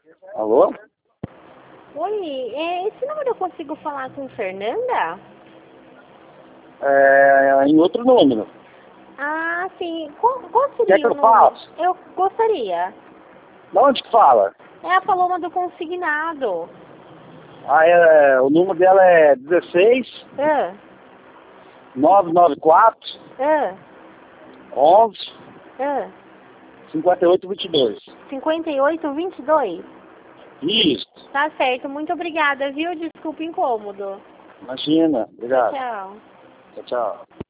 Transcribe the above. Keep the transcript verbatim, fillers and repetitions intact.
Alô? Oi, é, esse número eu consigo falar com Fernanda? É, em outro número. Ah, sim. Qual, qual Quer seria que o eu número? faça? Eu gostaria. De onde que fala? É a Paloma do Consignado. Ah, é, o número dela é dezesseis, Ah, nove nove quatro, ah, onze, ah. cinquenta e oito, vinte e dois. cinquenta e oito, vinte e dois. Isso. Tá certo, muito obrigada, viu? Desculpa o incômodo. Imagina. Tchau, Obrigado. tchau. Tchau, tchau.